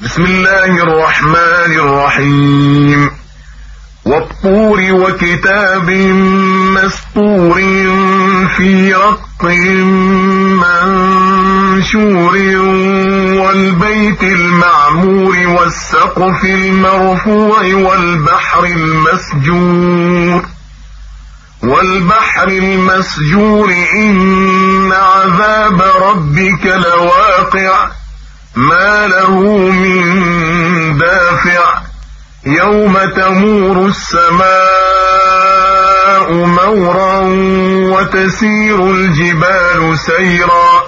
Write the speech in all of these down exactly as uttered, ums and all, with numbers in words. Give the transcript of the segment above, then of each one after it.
بسم الله الرحمن الرحيم. والطور وكتاب مسطور في رق منشور والبيت المعمور والسقف المرفوع والبحر المسجور والبحر المسجور إن عذاب ربك لواقع ما له من دافع يوم تمور السماء مورا وتسير الجبال سيرا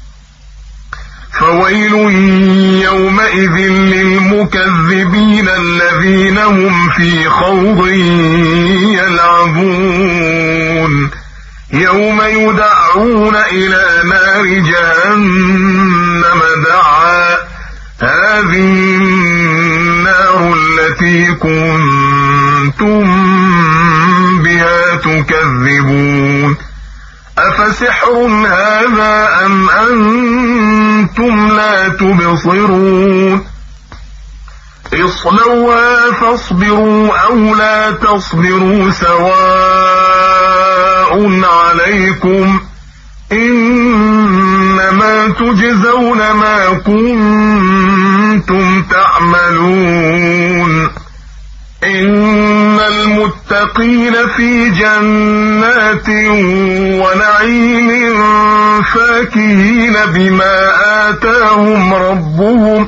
فويل يومئذ للمكذبين الذين هم في خوض يلعبون يوم يدعون إلى نار جهنم دعا هذه النار التي كنتم بها تكذبون أفسحر هذا أم أنتم لا تبصرون اصلوها فاصبروا أو لا تصبروا سواء عليكم إنما تجزون ما كنتم تعملون إن المتقين في جنات ونعيم فاكهين بما آتاهم ربهم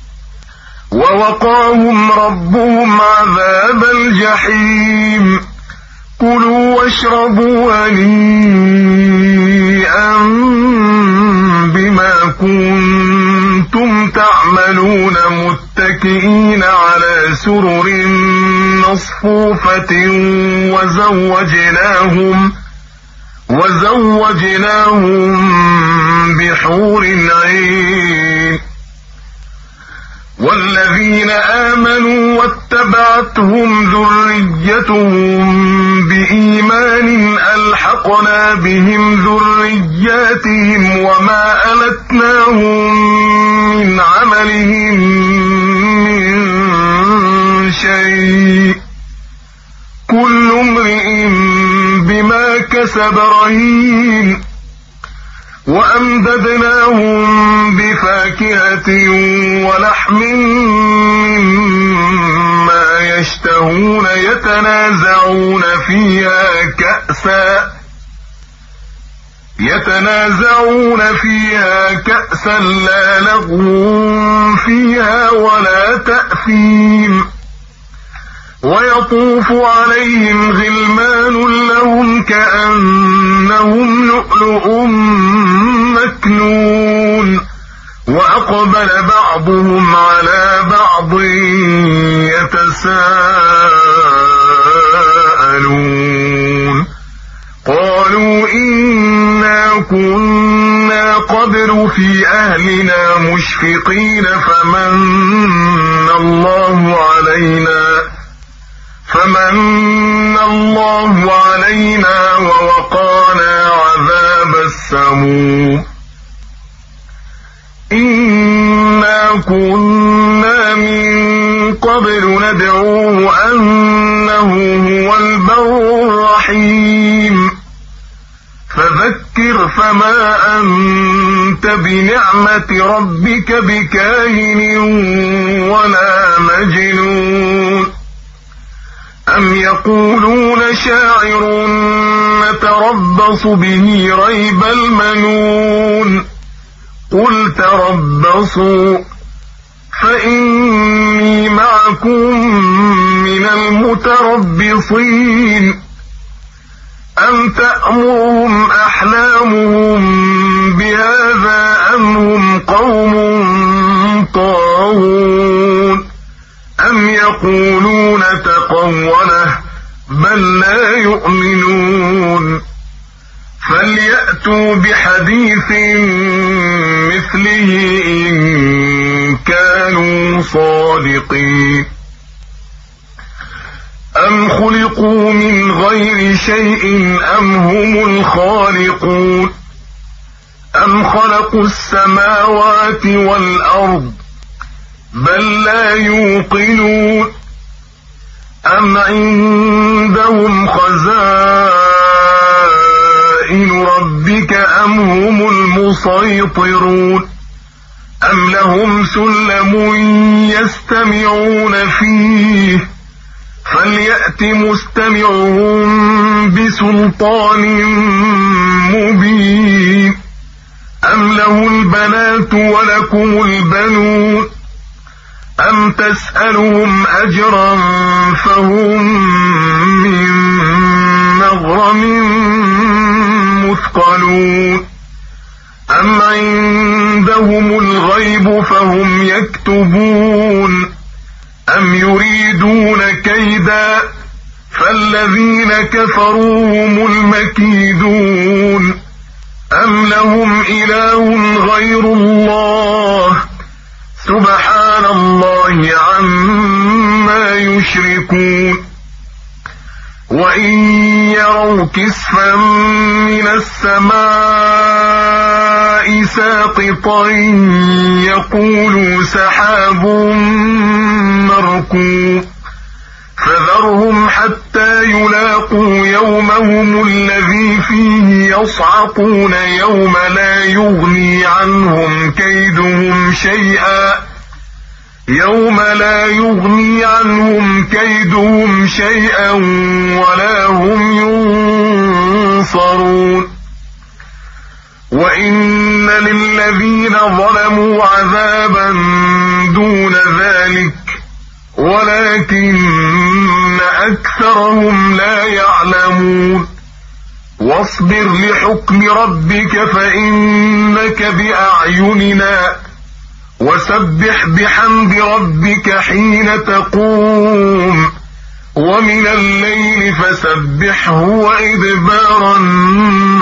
ووقاهم ربهم عذاب الجحيم كلوا واشربوا هنيئا بما كنتم تعملون متكئين على سرر مصفوفة وزوجناهم وزوجناهم بحور عين والذين آمنوا واتبعتهم ذريتهم بإيمان ألحقنا بهم ذرياتهم وما ألتناهم من عملهم من شيء كل امرئ بما كسب رهين وأمددناهم بفاكهة ولحم مما يشتهون يتنازعون فيها كأسا يتنازعون فيها كأسا لا لغو فيها ولا تأثيم ويطوف عليهم غلمان لهم كأنهم لؤلؤ مكنون وأقبل بعضهم على بعض يتساءلون قالوا إنا كنا قبل في أهلنا مشفقين فمن الله علينا فمن الله علينا ووقانا عذاب السموم إنا كنا من قبل ندعوه أنه هو البر الرحيم فذكر فما أنت بنعمة ربك بكاهن ولا مجنون أم يقولون شاعر نتربص به ريب المنون قل تربصوا فإني معكم من المتربصين أم تأمرهم أحلامهم بهذا أم هم قوم طاغون أم يقولون تقوله بل لا يؤمنون فليأتوا بحديث مثله إن كانوا صادقين أم خلقوا من غير شيء أم هم الخالقون أم خلقوا السماوات والأرض بل لا يوقنون أم عندهم خزائن ربك أم هم المسيطرون أم لهم سلم يستمعون فيه فليأت مستمعهم بسلطان مبين أم له البنات ولكم البنون أم تسألهم أجرا فهم من مغرم مثقلون أم عندهم الغيب فهم يكتبون أم يريدون كيدا فالذين كفروا هم المكيدون أم لهم إله غير الله سبحان الله عما يشركون وإن يروا كسفا من السماء ساقطا يقولوا سحاب مركوب فذرهم حتى يلاقوا يومهم الذي فيه يصعقون يوم لا يغني عنهم كيدهم شيئا يوم لا يغني عنهم كيدهم شيئا ولا هم ينصرون وإن للذين ظلموا عذابا دون ذلك ولكن أكثرهم لا يعلمون واصبر لحكم ربك فإنك بأعيننا وسبح بحمد ربك حين تقوم ومن الليل فسبحه وإدبار